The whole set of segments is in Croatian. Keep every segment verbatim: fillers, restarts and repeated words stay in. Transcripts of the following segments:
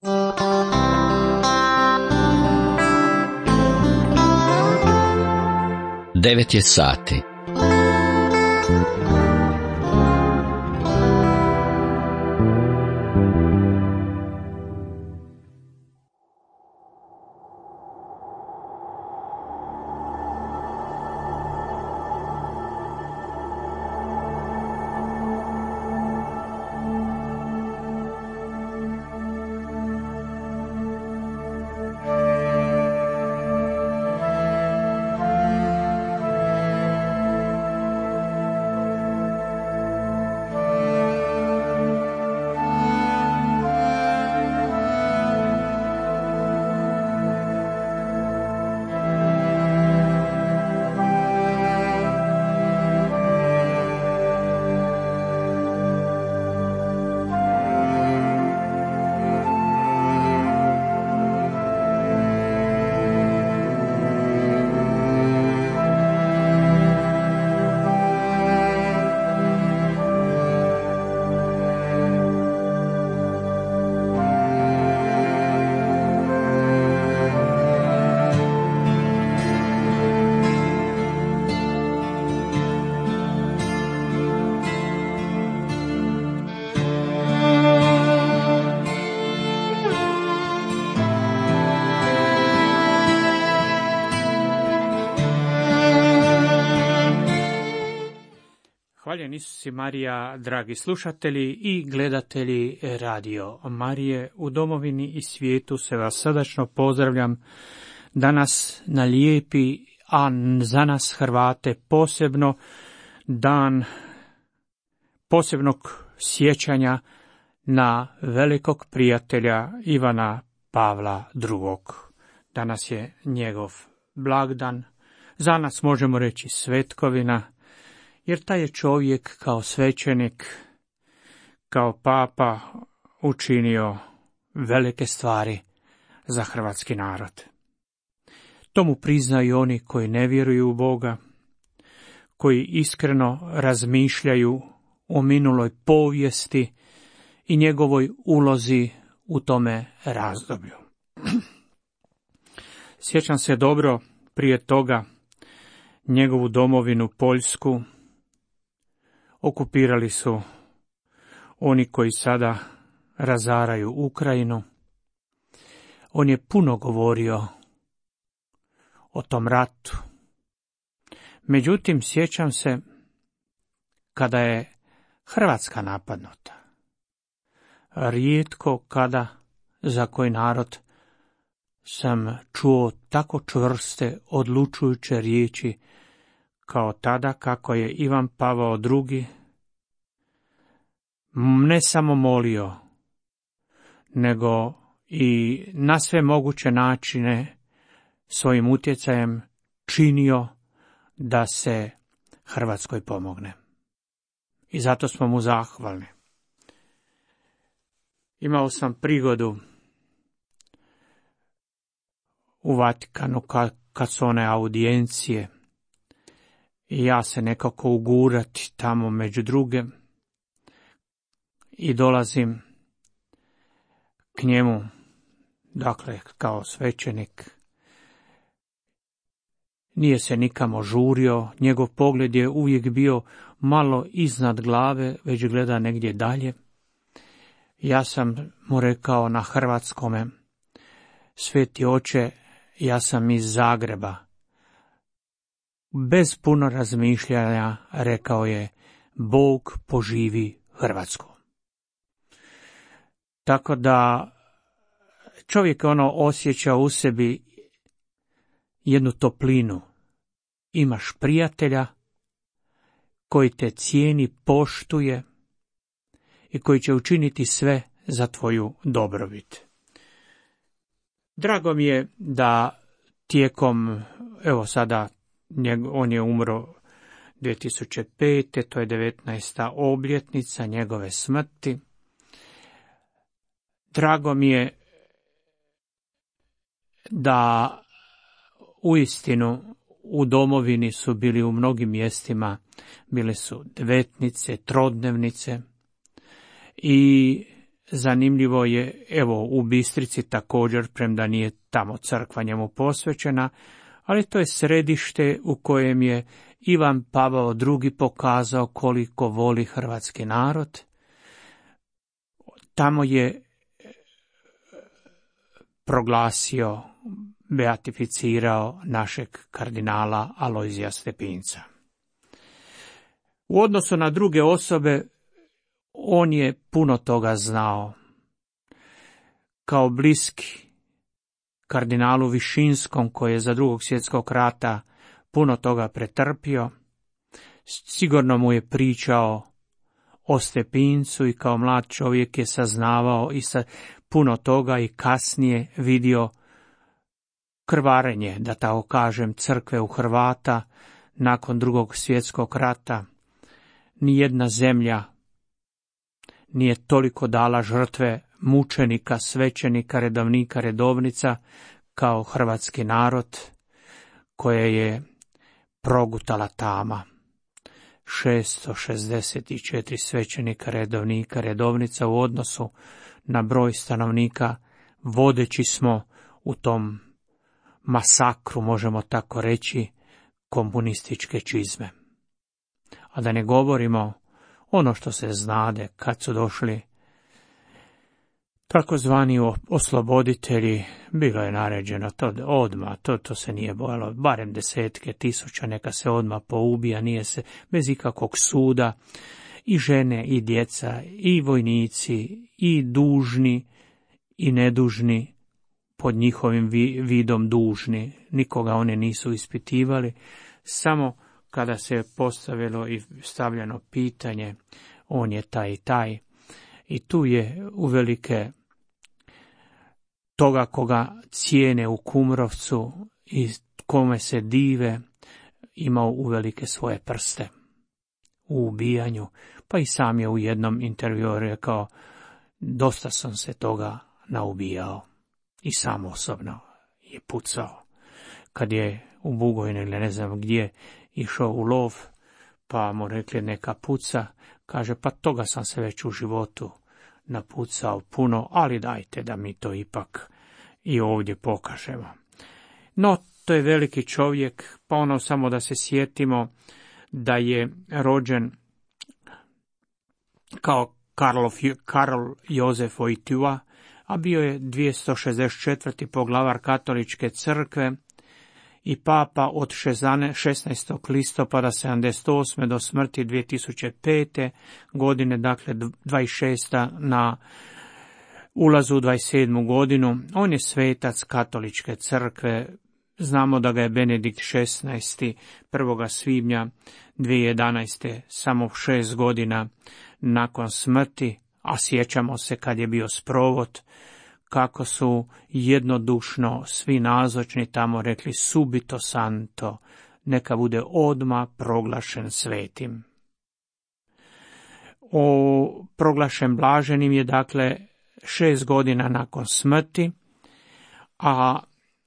Devet je sati. Hvaljen Isus i Marija, dragi slušatelji i gledatelji Radio Marije, u domovini i svijetu se vas srdačno pozdravljam danas na lijepi, a za nas Hrvate posebno dan posebnog sjećanja na velikog prijatelja Ivana Pavla drugog. Danas je njegov blagdan, za nas možemo reći svetkovina, jer taj je čovjek kao svećenik, kao papa učinio velike stvari za hrvatski narod. To mu priznaju oni koji ne vjeruju u Boga, koji iskreno razmišljaju o minuloj povijesti i njegovoj ulozi u tome razdoblju. Sjećam se dobro prije toga njegovu domovinu Poljsku okupirali su oni koji sada razaraju Ukrajinu. On je puno govorio o tom ratu. Međutim, sjećam se kada je Hrvatska napadnuta. Rijetko kada za koji narod sam čuo tako čvrste, odlučujuće riječi kao tada kako je Ivan Pavao drugi ne samo molio, nego i na sve moguće načine svojim utjecajem činio da se Hrvatskoj pomogne. I zato smo mu zahvalni. Imao sam prigodu u Vatikanu kad, kad su one audijencije i ja se nekako ugurati tamo među druge i dolazim k njemu, dakle kao svećenik. Nije se nikamo žurio, njegov pogled je uvijek bio malo iznad glave, već gleda negdje dalje. Ja sam mu rekao na hrvatskome: Sveti oče, ja sam iz Zagreba. Bez puno razmišljanja rekao je: Bog poživi Hrvatsku. Tako da čovjek ono osjeća u sebi jednu toplinu. Imaš prijatelja koji te cijeni, poštuje i koji će učiniti sve za tvoju dobrobit. Drago mi je da tijekom, evo sada, on je umro dvije tisuće pete. to je devetnaesta obljetnica njegove smrti. Drago mi je da uistinu u domovini su bili u mnogim mjestima, bile su devetnice, trodnevnice i zanimljivo je, evo, u Bistrici također, premda nije tamo crkva njemu posvećena, ali to je središte u kojem je Ivan Pavao drugi pokazao koliko voli hrvatski narod. Tamo je proglasio, beatificirao našeg kardinala Alojzija Stepinca. U odnosu na druge osobe, on je puno toga znao. Kao bliski kardinalu Višinskom, koji je za drugog svjetskog rata puno toga pretrpio, sigurno mu je pričao o Stepincu i kao mlad čovjek je saznavao i sa puno toga i kasnije vidio krvarenje, da tako kažem, crkve u Hrvata nakon drugog svjetskog rata. Nijedna zemlja nije toliko dala žrtve mučenika, svećenika, redovnika, redovnica kao hrvatski narod koje je progutala tama. šesto šezdeset četiri svećenika, redovnika, redovnica u odnosu na broj stanovnika, vodeći smo u tom masakru, možemo tako reći, komunističke čizme. A da ne govorimo ono što se znade kad su došli takozvani osloboditelji, bilo je naređeno to odmah, to, to se nije bojalo, barem desetke tisuća, neka se odmah poubija, nije se bez ikakvog suda, i žene, i djeca, i vojnici, i dužni, i nedužni, pod njihovim vidom dužni, nikoga oni nisu ispitivali, samo kada se postavilo i stavljeno pitanje, on je taj i taj. I tu je uvelike toga koga cijene u Kumrovcu i kome se dive, imao uvelike svoje prste u ubijanju, pa i sam je u jednom intervjuu rekao, dosta sam se toga naubijao i sam osobno je pucao. Kad je u Bugojnu ili ne znam gdje išao u lov, pa mu rekli neka puca, kaže, pa toga sam se već u životu napucao puno, ali dajte da mi to ipak i ovdje pokažemo. No, to je veliki čovjek, pa ono samo da se sjetimo da je rođen kao Karlov, Karl Jozef Wojtyła, a bio je dvjesto šezdeset četvrti poglavar katoličke crkve i papa od šesnaestog listopada sedamdeset osme do smrti dvije tisuće pete godine, dakle dvadeset šesta na ulazu u dvadeset sedmu godinu. On je svetac katoličke crkve. Znamo da ga je Benedikt šesnaesti prvog svibnja dvije tisuće jedanaeste samo šest godina nakon smrti, a sjećamo se kad je bio sprovod, kako su jednodušno svi nazočni tamo rekli subito santo, neka bude odmah proglašen svetim. O proglašen blaženim je dakle šest godina nakon smrti, a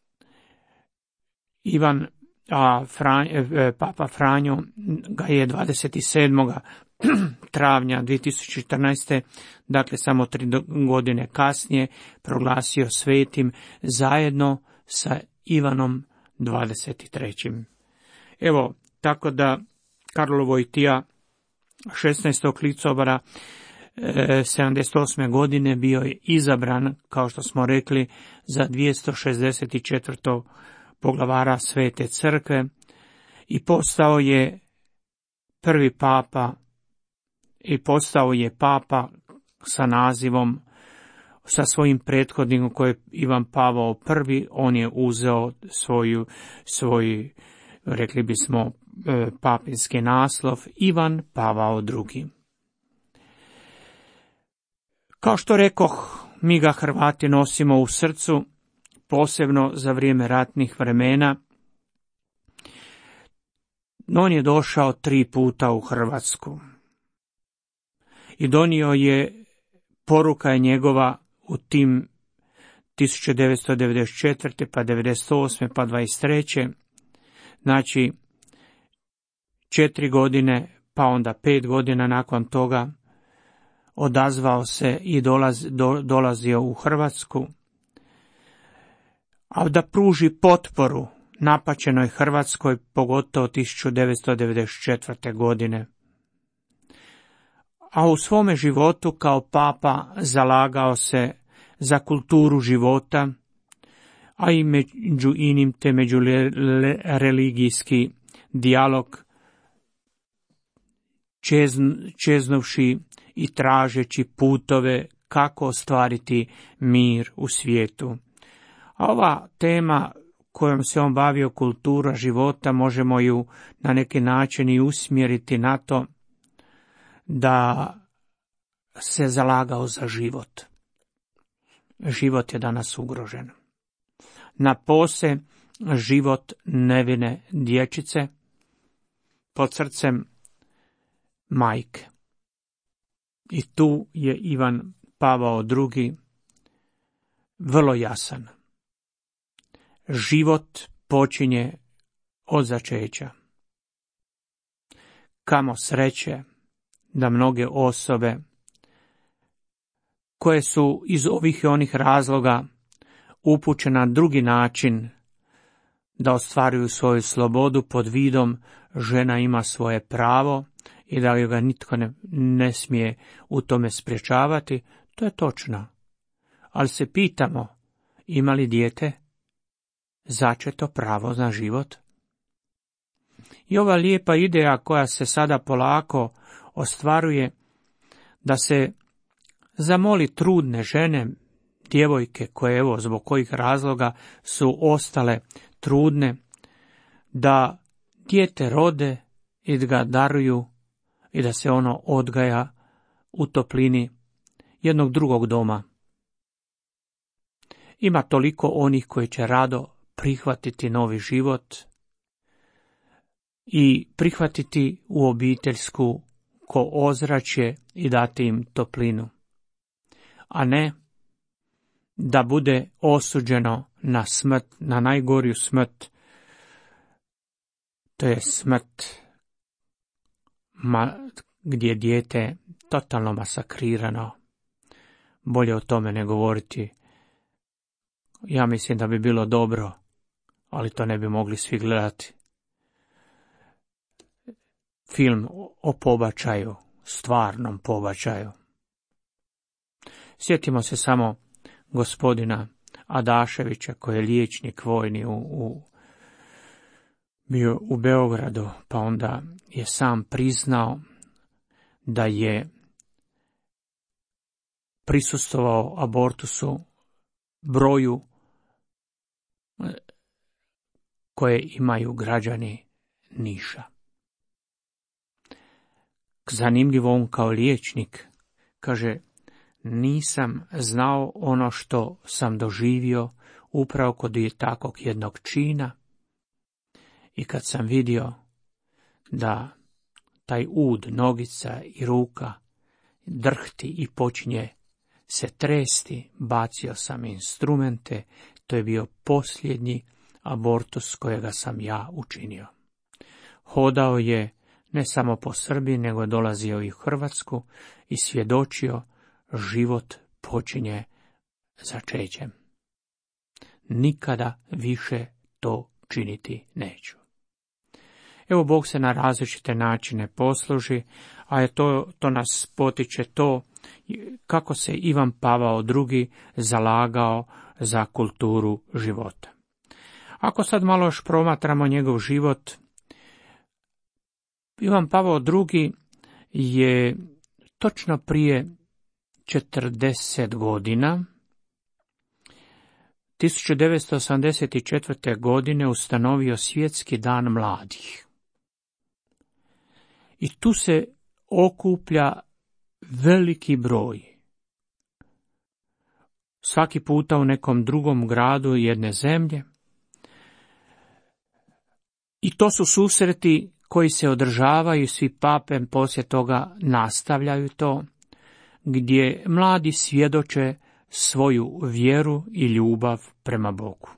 Ivan, a Franj, Papa Franjo ga je dvadeset sedmog travnja dvije tisuće četrnaeste, dakle samo tri godine kasnije, proglasio svetim zajedno sa Ivanom dvadeset trećim. Evo, tako da Karlo Wojtyła šesnaestog listopada sedamdeset osme godine bio je izabran, kao što smo rekli, za dvjesto šezdeset četvrtog poglavara Svete crkve i postao je prvi papa i postao je papa sa nazivom, sa svojim prethodnikom koji je Ivan Pavao prvi, on je uzeo svoju, svoj, rekli bismo, papinski naslov Ivan Pavao drugi. Kao što rekoh, mi ga Hrvati nosimo u srcu, posebno za vrijeme ratnih vremena. On je došao tri puta u Hrvatsku i donio je, poruka je njegova u tim tisuću devetsto devedeset četvrte pa devedeset osme pa dvadeset treće Znači, četiri godine, pa onda pet godina nakon toga, odazvao se i dolaz, do, dolazio u Hrvatsku, a da pruži potporu napaćenoj Hrvatskoj, pogotovo tisuću devetsto devedeset četvrte. godine. A u svome životu kao papa zalagao se za kulturu života, a i među inim te međureligijski dijalog, čeznovši i tražeći putove kako ostvariti mir u svijetu. A ova tema kojom se on bavio, kultura života, možemo ju na neki način i usmjeriti na to da se zalagao za život. Život je danas ugrožen. Napose život nevine dječice pod srcem majke. I tu je Ivan Pavao drugi vrlo jasan. Život počinje od začeća. Kamo sreće da mnoge osobe koje su iz ovih i onih razloga upućene na drugi način da ostvaruju svoju slobodu pod vidom žena ima svoje pravo i da ga nitko ne, ne smije u tome sprječavati, to je točno. Ali se pitamo, ima li dijete začeto pravo na život? I ova lijepa ideja koja se sada polako ostvaruje, da se zamoli trudne žene, djevojke koje evo zbog kojih razloga su ostale trudne, da dijete rode i da ga daruju i da se ono odgaja u toplini jednog drugog doma. Ima toliko onih koji će rado prihvatiti novi život i prihvatiti u obiteljsku ko ozračje i dati im toplinu, a ne da bude osuđeno na smrt, na najgoriju smrt, to je smrt ma, gdje je dijete totalno masakrirano. Bolje o tome ne govoriti. Ja mislim da bi bilo dobro, ali to ne bi mogli svi gledati. Film o pobačaju, stvarnom pobačaju. Sjetimo se samo gospodina Adaševića, koji je liječnik vojni u, u, bio u Beogradu, pa onda je sam priznao da je prisustvovao abortusu broju koje imaju građani Niša. Zanimljivo, on kao liječnik kaže, nisam znao ono što sam doživio upravo kod je takvog jednog čina i kad sam vidio da taj ud nogica i ruka drhti i počinje se tresti, bacio sam instrumente, to je bio posljednji abortus kojega sam ja učinio. Hodao je ne samo po Srbiji, nego dolazio i u Hrvatsku i svjedočio, život počinje začećem. Nikada više to činiti neću. Evo, Bog se na različite načine posluži, a je to, to nas potiče to kako se Ivan Pavao drugi zalagao za kulturu života. Ako sad malo još promatramo njegov život, Ivan Pavao drugi je točno prije četrdeset godina, tisuću devetsto osamdeset četvrte. godine ustanovio Svjetski dan mladih. I tu se okuplja veliki broj. Svaki puta u nekom drugom gradu jedne zemlje. I to su susreti koji se održavaju, svi pape poslije toga nastavljaju to, gdje mladi svjedoče svoju vjeru i ljubav prema Bogu.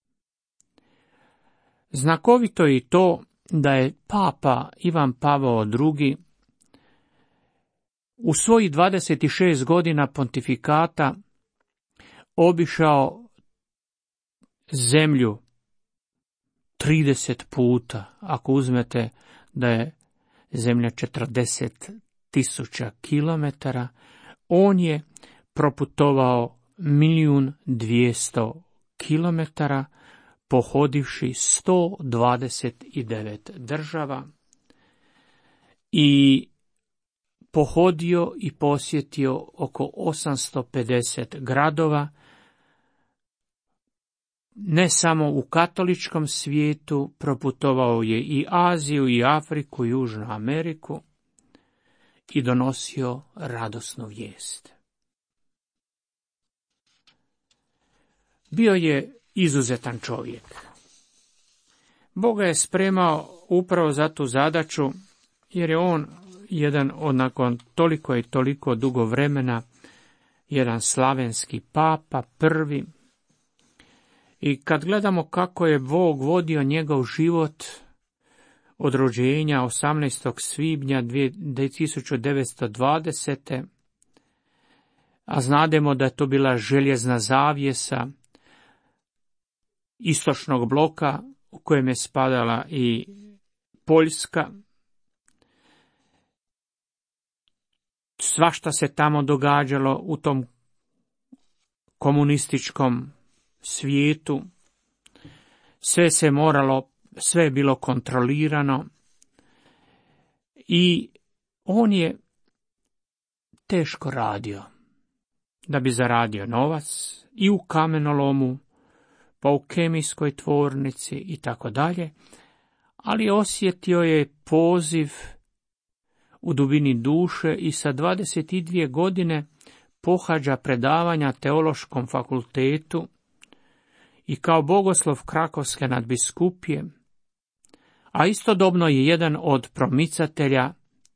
Znakovito je i to da je papa Ivan Pavao drugi u svojih dvadeset šest godina pontifikata obišao zemlju trideset puta, ako uzmete da je zemlja četrdeset tisuća kilometara, on je proputovao milijun dvijesto kilometara, pohodivši sto dvadeset devet država i pohodio i posjetio oko osamsto pedeset gradova, ne samo u katoličkom svijetu, proputovao je i Aziju, i Afriku, i Južnu Ameriku i donosio radosnu vijest. Bio je izuzetan čovjek. Bog ga je spremao upravo za tu zadaću, jer je on jedan od nakon toliko i toliko dugo vremena, jedan slavenski papa, prvi. I kad gledamo kako je Bog vodio njegov život od rođenja osamnaestog svibnja tisuću devetsto dvadesete. a znademo da je to bila željezna zavjesa istočnog bloka u kojem je spadala i Poljska. Svašta se tamo događalo u tom komunističkom svijetu. Sve se moralo, sve je bilo kontrolirano i on je teško radio da bi zaradio novac i u kamenolomu, pa u kemijskoj tvornici i tako dalje, ali osjetio je poziv u dubini duše i sa dvadeset dvije godine pohađa predavanja teološkom fakultetu i kao bogoslov Krakovske nadbiskupije, a istodobno je jedan od promicatelja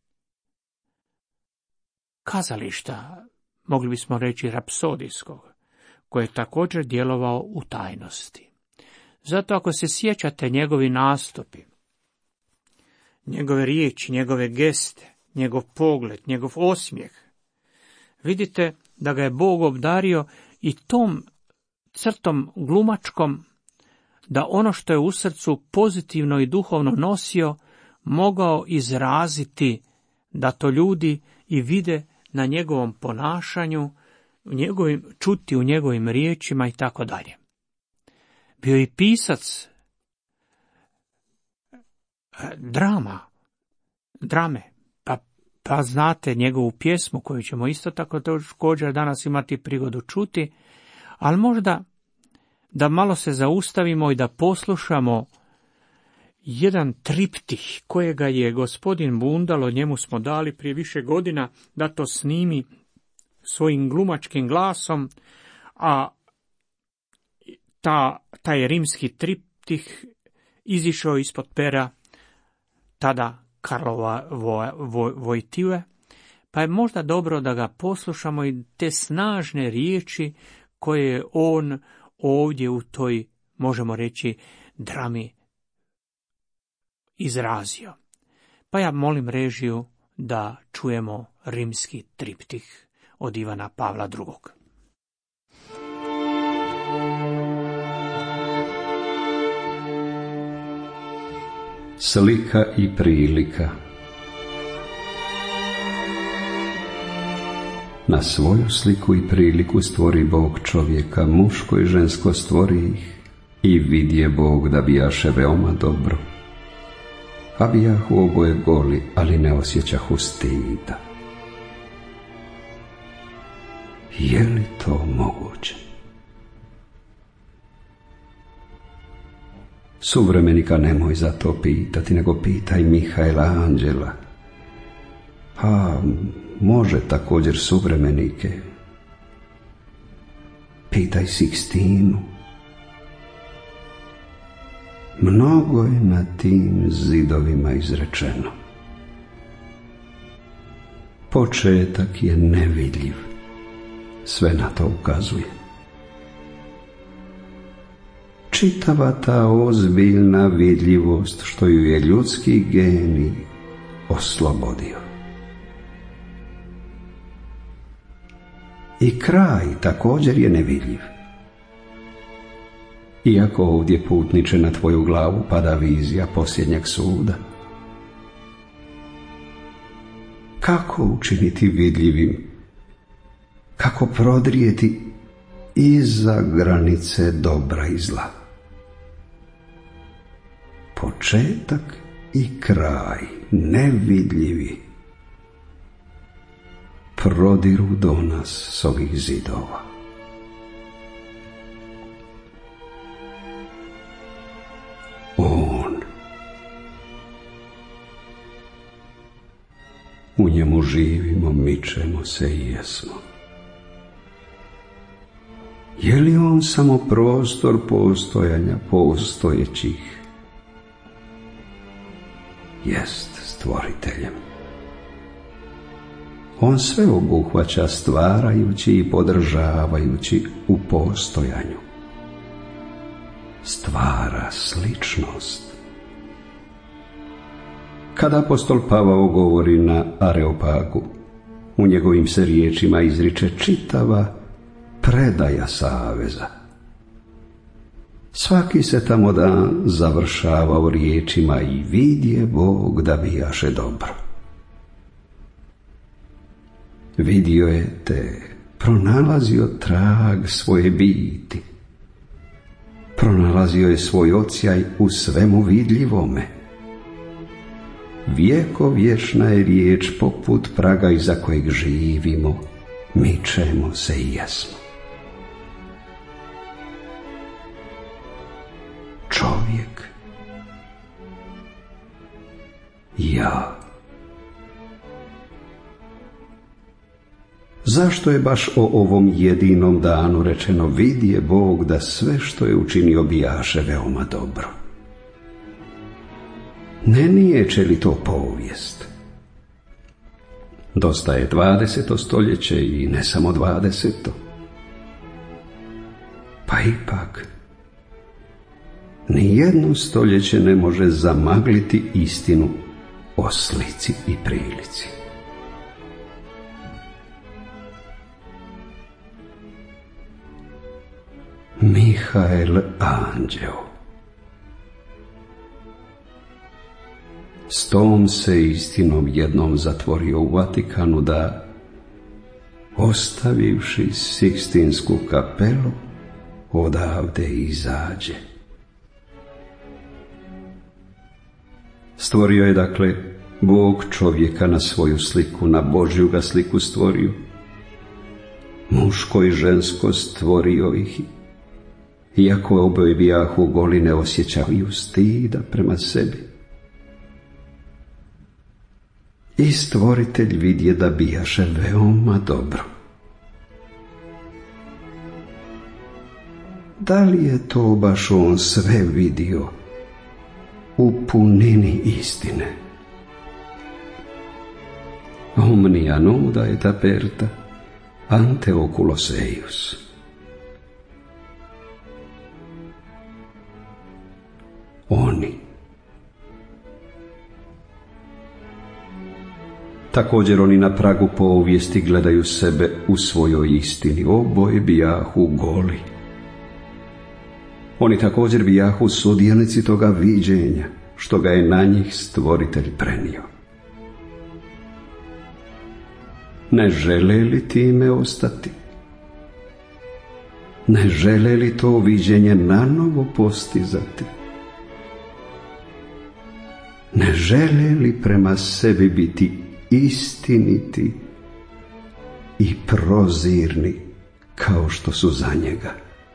kazališta, mogli bismo reći rapsodijskog, koji je također djelovao u tajnosti. Zato ako se sjećate njegovi nastupi, njegove riječi, njegove geste, njegov pogled, njegov osmijeh, vidite da ga je Bog obdario i tom crtom glumačkom, da ono što je u srcu pozitivno i duhovno nosio, mogao izraziti da to ljudi i vide na njegovom ponašanju, u njegovim, čuti u njegovim riječima i tako dalje. Bio je i pisac drama, drame, pa, pa znate njegovu pjesmu koju ćemo isto tako također danas imati prigodu čuti, ali možda da malo se zaustavimo i da poslušamo jedan triptih kojega je gospodin Bundalo, njemu smo dali prije više godina da to snimi svojim glumačkim glasom, a ta, taj rimski triptih izišao ispod pera tada Karlova Vojtive, pa je možda dobro da ga poslušamo i te snažne riječi koje je on ovdje u toj, možemo reći, drami izrazio. Pa ja molim režiju da čujemo rimski triptih od Ivana Pavla drugog. Slika i prilika. Na svoju sliku i priliku stvori Bog čovjeka, muško i žensko stvori ih, i vidje Bog da bijaše veoma dobro. A bijahu oboje goli, ali ne osjećahu stida. Je li to moguće? Suvremenika nemoj za to pitati, nego pitaj Mihaela Anđela. Pa može također suvremenike. Pitaj Sikstinu. Mnogo je na tim zidovima izrečeno. Početak je nevidljiv. Sve na to ukazuje. Čitava ta ozbiljna vidljivost što ju je ljudski genij oslobodio. i kraj također je nevidljiv. Iako ovdje, putniče, na tvoju glavu pada vizija posljednjeg suda, kako učiniti vidljivim, kako prodrijeti iza granice dobra i zla? Početak i kraj, nevidljivi, prodiru do nas s ovih zidova. On. U njemu živimo, mičemo se i jesmo. Je li on samo prostor postojanja postojećih? Jest stvoriteljem. On sve obuhvaća, stvarajući i podržavajući u postojanju. Stvara sličnost. Kada apostol Pavao govori na Areopagu, u njegovim se riječima izriče čitava predaja saveza. Svaki se tamo dan završavao riječima i vidje Bog da bijaše dobro. Vidio je te, pronalazio trag svoje biti, pronalazio je svoj odsjaj u svemu vidljivome. Vjekovječna je riječ poput praga iza kojeg živimo, mičemo se i jesmo. Čovjek, ja. Zašto je baš o ovom jedinom danu rečeno vidje Bog da sve što je učinio bijaše veoma dobro? Ne niječe li to povijest? Dosta je dvadeseto stoljeće i ne samo dvadeseto. Pa ipak, ni jedno stoljeće ne može zamagliti istinu o slici i prilici. Mihael Anđeo. S tom se istinom jednom zatvorio u Vatikanu da, ostavivši Sikstinsku kapelu, odavde izađe. Stvorio je, dakle, Bog čovjeka na svoju sliku, na Božju ga sliku stvorio. Muško i žensko stvorio ih, iako oboje bijahu goli, ne osjećaju stida prema sebi. I stvoritelj vidje da bijaše veoma dobro. Da li je to baš on sve vidio u punini istine? Omnia nuda et aperta ante oculos eius. Oni. Također oni na pragu povijesti gledaju sebe u svojoj istini, oboje bijahu goli. Oni također bijahu sudionici toga viđenja, što ga je na njih stvoritelj prenio. Ne žele li time ostati? Ne žele li to viđenje nanovo postizati? Ne žele li prema sebi biti istiniti i prozirni kao što su za njega?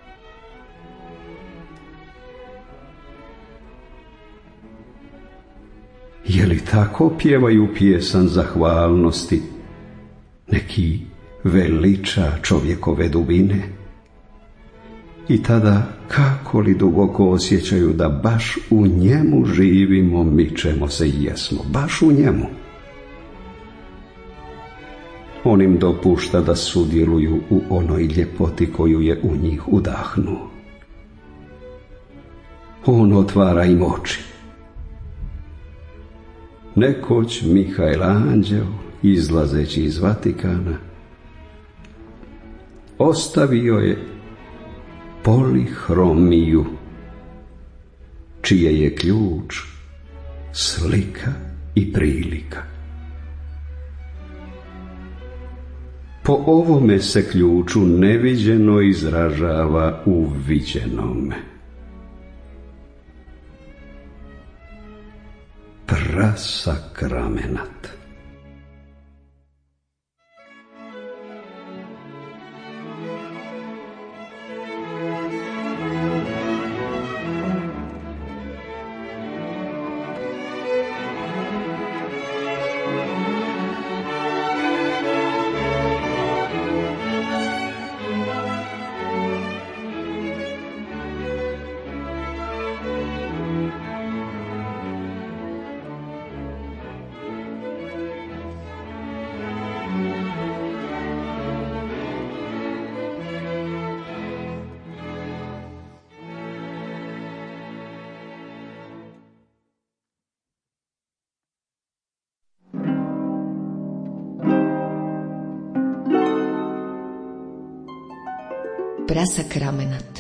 Je li tako pjevaju pjesan zahvalnosti, neki veliča čovjekove dubine? I tada kako li duboko osjećaju da baš u njemu živimo, mičemo se i jesmo, baš u njemu. On im dopušta da sudjeluju u onoj ljepoti koju je u njih udahnuo. On otvara im oči. Nekoć Mihael Anđeo, izlazeći iz Vatikana, ostavio je polihromiju, čije je ključ slika i prilika. Po ovome se ključu neviđeno izražava u viđenome. Prasakramenat. Prasakramenat.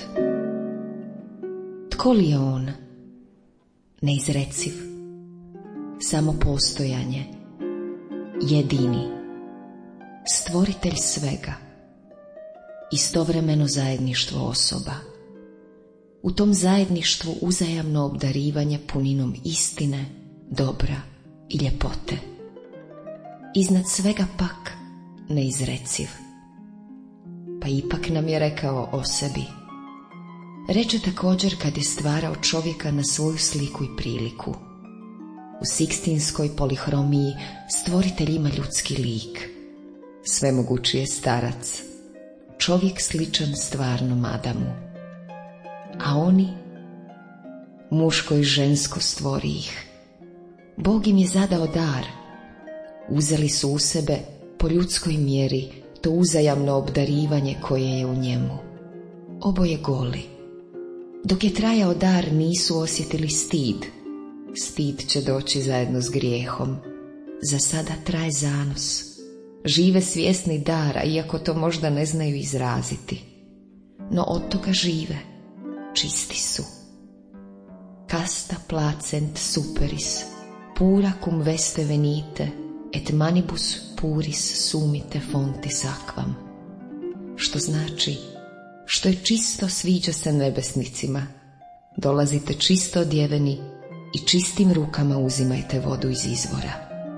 Tko li je on? Neizreciv, samopostojanje, jedini, stvoritelj svega, istovremeno zajedništvo osoba. U tom zajedništvu uzajamno obdarivanje puninom istine, dobra i ljepote. Iznad svega pak neizreciv. Pa ipak nam je rekao o sebi. Reče također kad je stvarao čovjeka na svoju sliku i priliku. U Sikstinskoj polihromiji stvoritelj ima ljudski lik. Svemogući je starac, čovjek sličan stvarnom Adamu. A oni, muško i žensko stvori ih. Bog im je zadao dar. Uzeli su u sebe po ljudskoj mjeri to uzajamno obdarivanje koje je u njemu. Oboje goli. Dok je trajao dar nisu osjetili stid. Stid će doći zajedno s grijehom. Za sada traje zanos. Žive svjesni dara, iako to možda ne znaju izraziti. No od toga žive. Čisti su. Casta placent superis, pura cum veste venite, et manibus puris sumite fontis aquam. Što znači, što je čisto sviđa se nebesnicima. Dolazite čisto odjeveni i čistim rukama uzimajte vodu iz izvora.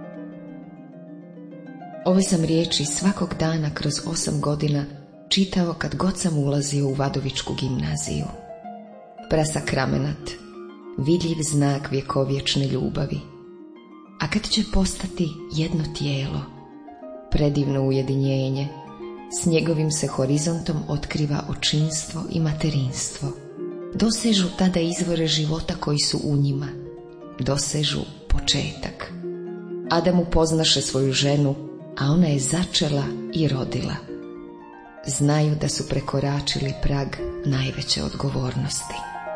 Ove sam riječi svakog dana kroz osam godina čitao kad god sam ulazio u Vadovičku gimnaziju. Prasakramenat, vidljiv znak vjekovječne ljubavi. A kad će postati jedno tijelo, predivno ujedinjenje, s njegovim se horizontom otkriva očinstvo i materinstvo. Dosežu tada izvore života koji su u njima. Dosežu početak. Adam upoznaše svoju ženu, a ona je začela i rodila. Znaju da su prekoračili prag najveće odgovornosti.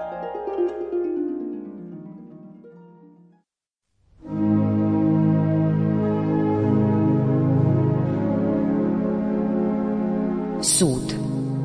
Sud.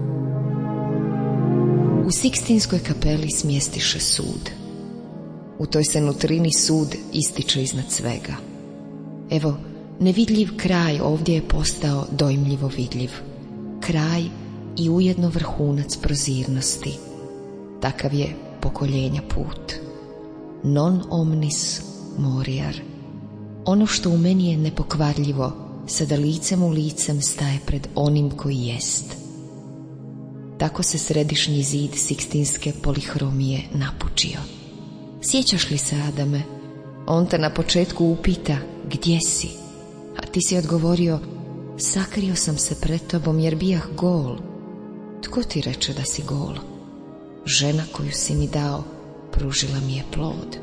U Sikstinskoj kapeli smjestiše sud. U toj se nutrini sud ističe iznad svega. Evo, nevidljiv kraj ovdje je postao dojmljivo vidljiv. Kraj i ujedno vrhunac prozirnosti. Takav je pokoljenja put. Non omnis moriar. Ono što u meni je nepokvarljivo, sada licem u licem staje pred onim koji jest. Tako se središnji zid Sikstinske polihromije napučio. Sjećaš li se, Adame? On te na početku upita, gdje si? A ti si odgovorio, sakrio sam se pred tobom jer bijah gol. Tko ti reče da si gol? Žena koju si mi dao pružila mi je plod.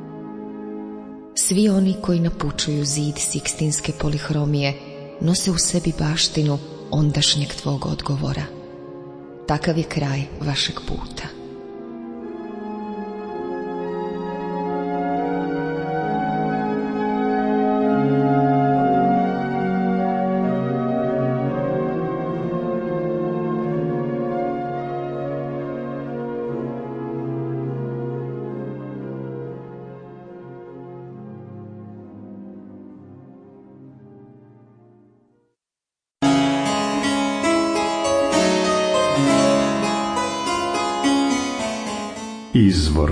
Svi oni koji napučuju zid Sikstinske polihromije nose u sebi baštinu ondašnjeg tvog odgovora. Takav je kraj vašeg puta. izvor.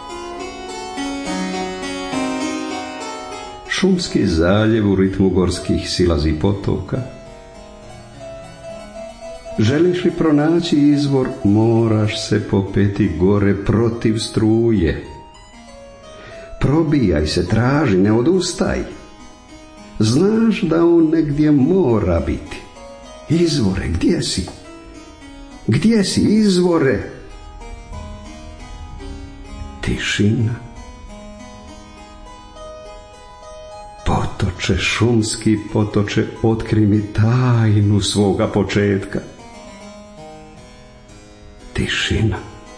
Šumski zaljev u ritmu gorskih silazi potoka. Želiš li pronaći izvor, moraš se popeti gore protiv struje. Probijaj se, traži, ne odustaj. Znaš da on negdje mora biti. Izvore, gdje si? Gdje si, izvore? Tišina. Potoče, šumski potoče, otkri mi tajnu svoga početka. Tišina.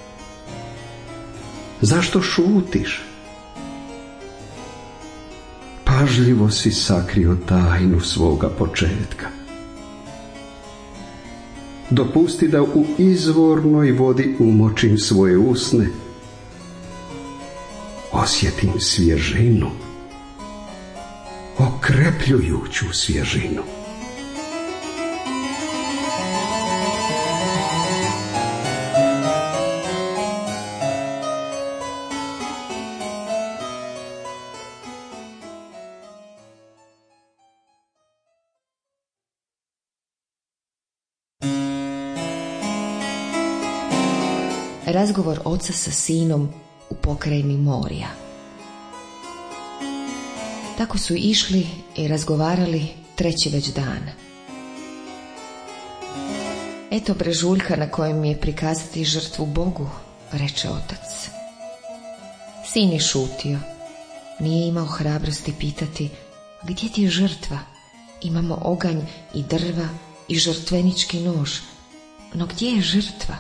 Zašto šutiš? Pažljivo si sakrio tajnu svoga početka. Dopusti da u izvornoj vodi umočim svoje usne. Osjetim svježinu, okrepljujuću svježinu. Razgovor oca sa sinom u pokrajini Morija. Tako su išli i razgovarali treći već dan. Eto brežuljka na kojem mi je prikazati žrtvu Bogu, reče otac. Sin je šutio. Nije imao hrabrosti pitati, gdje ti je žrtva? Imamo oganj i drva i žrtvenički nož. No gdje je žrtva?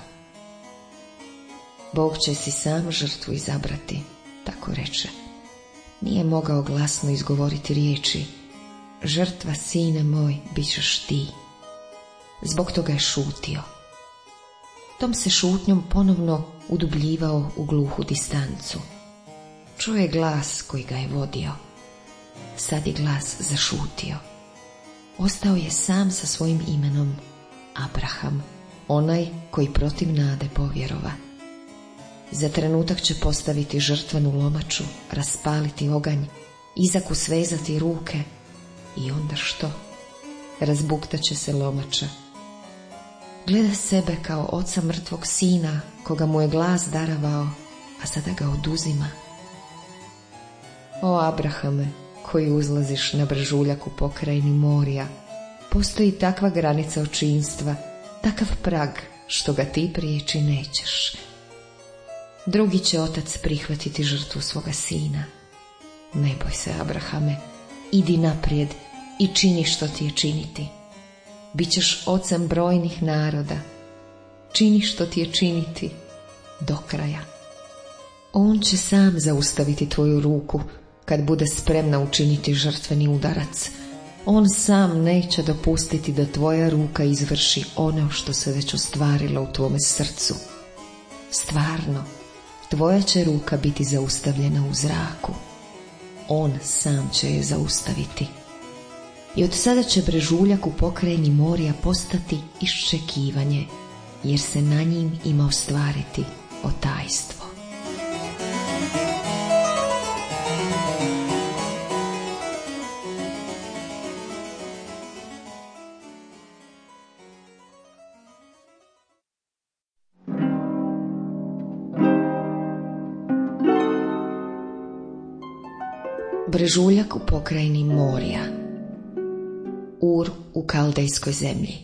Bog će si sam žrtvu izabrati, tako reče. Nije mogao glasno izgovoriti riječi. Žrtva, sine moj, bit ćeš ti. Zbog toga je šutio. Tom se šutnjom ponovno udubljivao u gluhu distancu. Čuo je glas koji ga je vodio. Sad je glas zašutio. Ostao je sam sa svojim imenom Abraham, onaj koji protiv nade povjerova. Za trenutak će postaviti žrtvenu lomaču, raspaliti oganj, Izaku svezati ruke i onda što? Razbuktat će se lomača. Gleda sebe kao oca mrtvog sina, koga mu je glas darovao, a sada ga oduzima. O Abrahame, koji uzlaziš na brežuljak u pokrajini Morija, postoji takva granica očinstva, takav prag što ga ti prijeći nećeš. Drugi će otac prihvatiti žrtvu svoga sina. Ne boj se, Abrahame, idi naprijed i čini što ti je činiti. Bićeš ocem brojnih naroda. Čini što ti je činiti do kraja. On će sam zaustaviti tvoju ruku kad bude spremna učiniti žrtveni udarac. On sam neće dopustiti da tvoja ruka izvrši ono što se već ostvarilo u tvome srcu. Stvarno, tvoja će ruka biti zaustavljena u zraku. On sam će je zaustaviti. I od sada će brežuljak u pokrajini Morija postati iščekivanje, jer se na njim ima ostvariti otajstvo. Brežuljak u pokrajini Morija. Ur u kaldejskoj zemlji.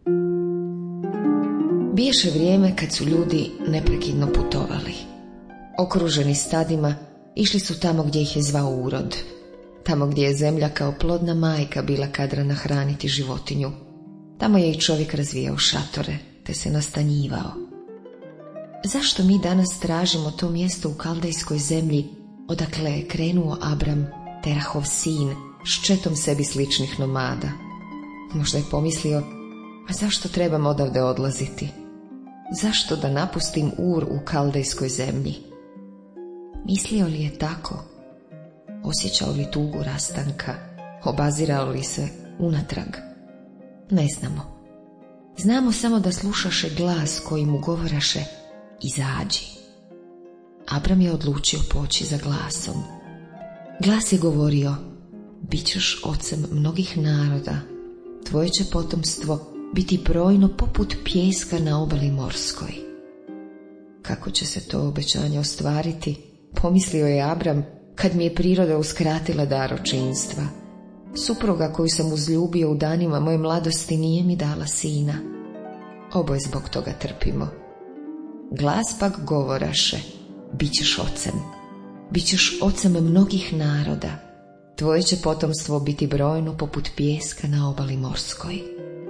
Biješe vrijeme kad su ljudi neprekidno putovali. Okruženi stadima, išli su tamo gdje ih je zvao urod. Tamo gdje je zemlja kao plodna majka bila kadra nahraniti životinju. Tamo je i čovjek razvijao šatore, te se nastanjivao. Zašto mi danas tražimo to mjesto u kaldejskoj zemlji, odakle je krenuo Abram, Terahov sin, s četom sebi sličnih nomada? Možda je pomislio, a zašto trebam odavde odlaziti? Zašto da napustim Ur u kaldejskoj zemlji? Mislio li je tako? Osjećao li tugu rastanka? Obazirao li se unatrag? Ne znamo. Znamo samo da slušaše glas koji mu govoraše: izađi. Abram je odlučio poći za glasom. Glas je govorio: bit ćeš ocem mnogih naroda, tvoje će potomstvo biti brojno poput pijeska na obali morskoj. Kako će se to obećanje ostvariti, pomislio je Abram kad mi je priroda uskratila dar očinstva. Supruga koju sam uzljubio u danima moje mladosti nije mi dala sina. Oboje zbog toga trpimo. Glas pak govoraše: bit ćeš ocem, bit ćeš ocem mnogih naroda, tvoje će potomstvo biti brojno poput pijeska na obali morskoj.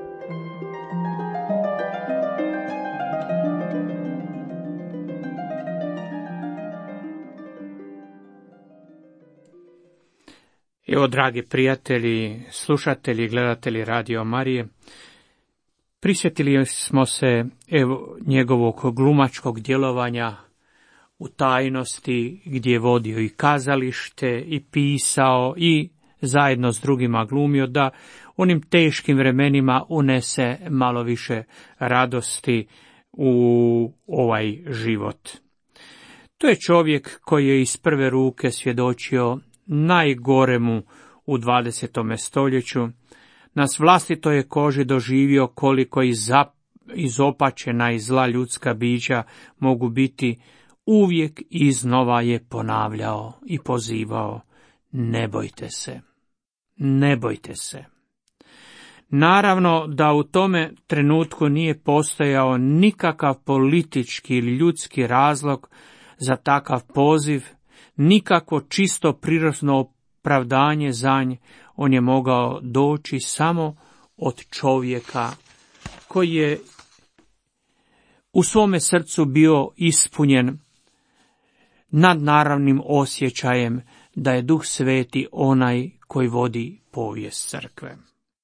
Evo, dragi prijatelji, slušatelji, gledatelji Radio Marije, prisjetili smo se evo njegovog glumačkog djelovanja u tajnosti, gdje je vodio i kazalište i pisao i zajedno s drugima glumio, da onim teškim vremenima unese malo više radosti u ovaj život. To je čovjek koji je iz prve ruke svjedočio najgoremu u dvadesetome stoljeću, nas vlastito je koži doživio koliko izopačena i zla ljudska bića mogu biti. Uvijek iznova je ponavljao i pozivao: ne bojte se, ne bojte se. Naravno da u tome trenutku nije postojao nikakav politički ili ljudski razlog za takav poziv, nikakvo čisto prirodno opravdanje za nj. On je mogao doći samo od čovjeka koji je u svome srcu bio ispunjen nadnaravnim osjećajem da je Duh Sveti onaj koji vodi povijest crkve.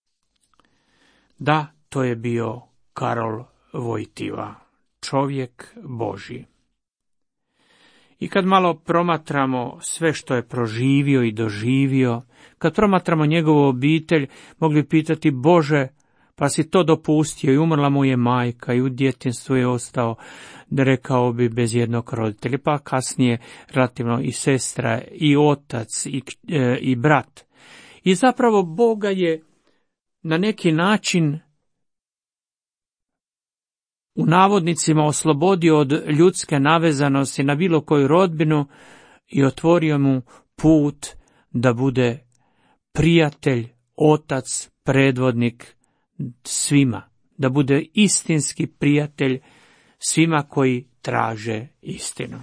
Da, to je bio Karol Wojtyła, čovjek Božji. I kad malo promatramo sve što je proživio i doživio, kad promatramo njegovu obitelj, mogli pitati: Bože, pa si to dopustio, i umrla mu je majka i u djetinjstvu je ostao, rekao bi, bez jednog roditelja, pa kasnije relativno i sestra i otac i, e, i brat. I zapravo Boga je na neki način u navodnicima oslobodio od ljudske navezanosti na bilo koju rodbinu i otvorio mu put da bude prijatelj, otac, predvodnik svima, da bude istinski prijatelj svima koji traže istinu.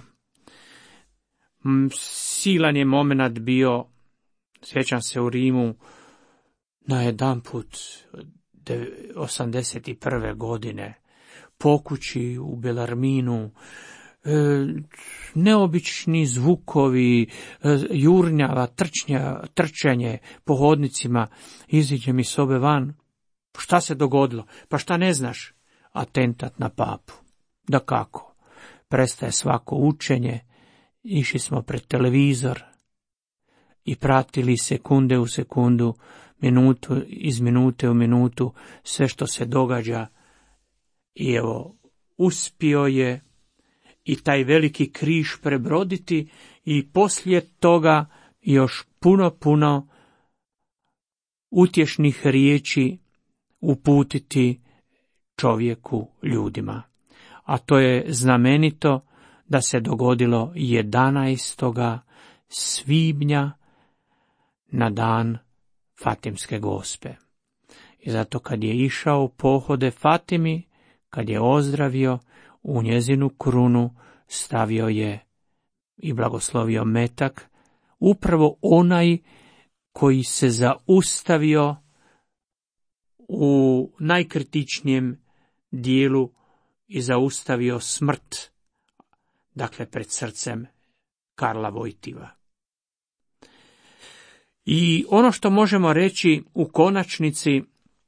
Silan je moment bio, sjećam se u Rimu, na jedanput osamdeset prve godine, pokući u Belarminu, e, neobični zvukovi, e, jurnjava, trčnja, trčanje po hodnicima. Iziđem iz sobe van. Šta se dogodilo? Pa šta ne znaš? Atentat na papu. Da kako? Prestaje svako učenje. Išli smo pred televizor i pratili sekunde u sekundu, minutu iz minute u minutu sve što se događa. I evo, uspio je i taj veliki križ prebroditi i poslije toga još puno, puno utješnih riječi uputiti čovjeku, ljudima. A to je znamenito da se dogodilo jedanaestog svibnja na dan Fatimske Gospe. I zato kad je išao u pohode Fatimi, kad je ozdravio, u njezinu krunu stavio je i blagoslovio metak, upravo onaj koji se zaustavio u najkritičnijem dijelu i zaustavio smrt, dakle pred srcem Karla Wojtyła. I ono što možemo reći u konačnici,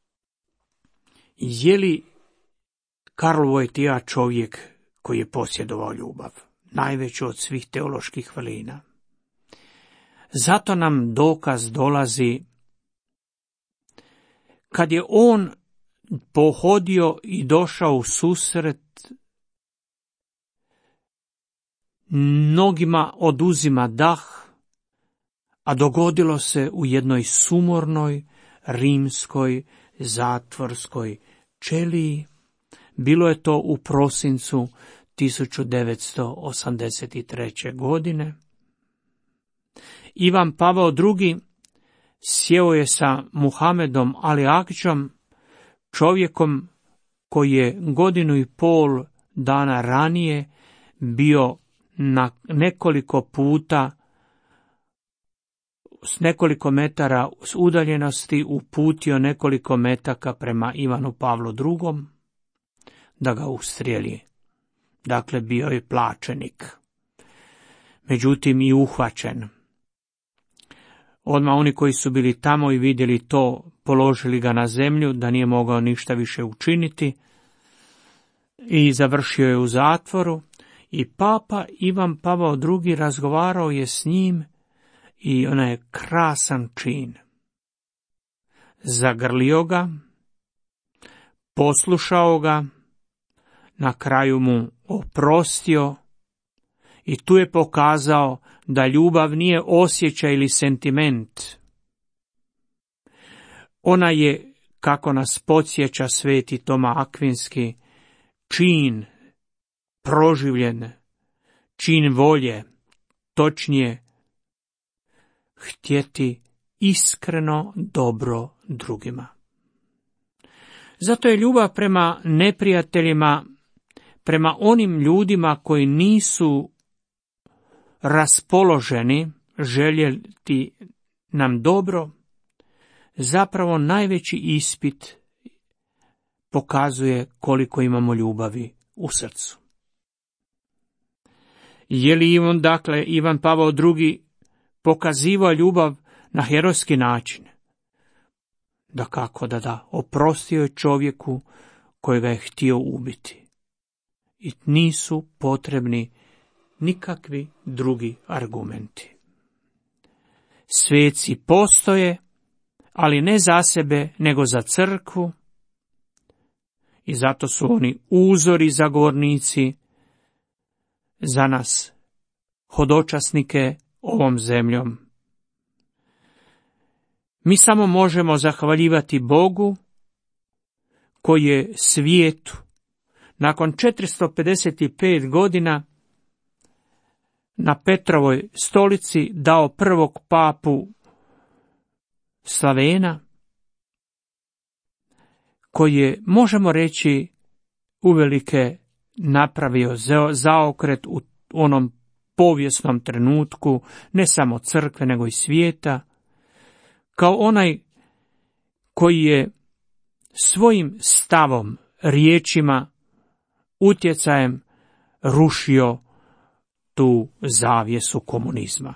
je li Karl Wojtyła čovjek koji je posjedovao ljubav, najveću od svih teoloških vrlina. Zato nam dokaz dolazi kad je on pohodio i došao u susret mnogima oduzima dah, a dogodilo se u jednoj sumornoj rimskoj zatvorskoj ćeliji. Bilo je to u prosincu tisuću devetsto osamdeset treće. godine. Ivan Pavao drugi. sjeo je sa Muhamedom Ali Akđom, čovjekom koji je godinu i pol dana ranije bio na nekoliko puta s nekoliko metara s udaljenosti uputio nekoliko metaka prema Ivanu Pavlu drugom. da ga ustrijeli. Dakle, bio je plaćenik. Međutim, i uhvaćen. Odmah oni koji su bili tamo i vidjeli to, položili ga na zemlju, da nije mogao ništa više učiniti, i završio je u zatvoru. I papa Ivan Pavao drugi. razgovarao je s njim i onaj je krasan čin. Zagrlio ga, poslušao ga, na kraju mu oprostio i tu je pokazao da ljubav nije osjećaj ili sentiment. Ona je, kako nas podsjeća sveti Toma Akvinski, čin proživljen, čin volje, točnije htjeti iskreno dobro drugima. Zato je ljubav prema neprijateljima, prema onim ljudima koji nisu raspoloženi željeti nam dobro, zapravo najveći ispit pokazuje koliko imamo ljubavi u srcu. Je li Ivan, dakle, Ivan Pavao drugi pokazivao ljubav na herojski način? Da kako da da, oprostio je čovjeku kojega je htio ubiti. I nisu potrebni nikakvi drugi argumenti. Sveci postoje, ali ne za sebe, nego za crkvu, i zato su oni uzori zagovornici za nas, hodočasnike ovom zemljom. Mi samo možemo zahvaljivati Bogu koji je svijetu nakon četiristo pedeset pet godina na Petrovoj stolici dao prvog papu Slavena, koji je, možemo reći, uvelike napravio zaokret u onom povijesnom trenutku, ne samo crkve, nego i svijeta, kao onaj koji je svojim stavom, riječima, utjecajem rušio tu zavjesu komunizma.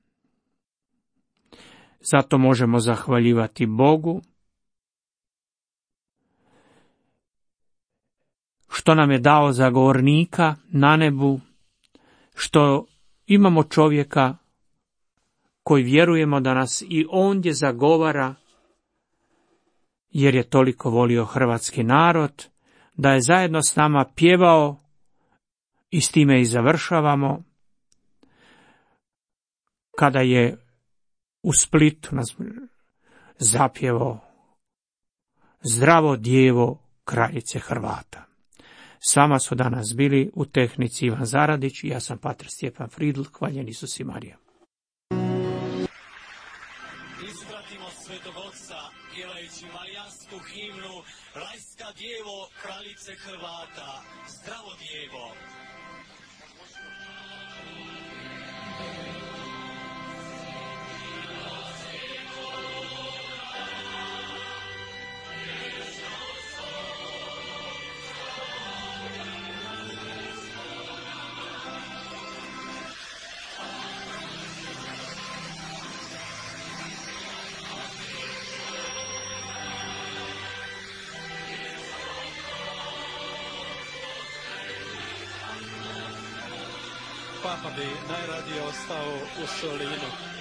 Zato možemo zahvaljivati Bogu što nam je dao zagovornika na nebu, što imamo čovjeka koji vjerujemo da nas i ondje zagovara, jer je toliko volio hrvatski narod, da je zajedno s nama pjevao, i s time i završavamo, kada je u Splitu nas zapjevao Zdravo djevo kraljice Hrvata. Sama su danas bili u tehnici Ivan Zaradić i ja sam pater Stjepan Fridl. Hvaljen Isus i Marija. Ispratimo Svetog Oca pjevajući marijansku himnu Rajska djevo kraljice Hrvata, zdravo djevo. Papa bi najradije ostao u Solinu.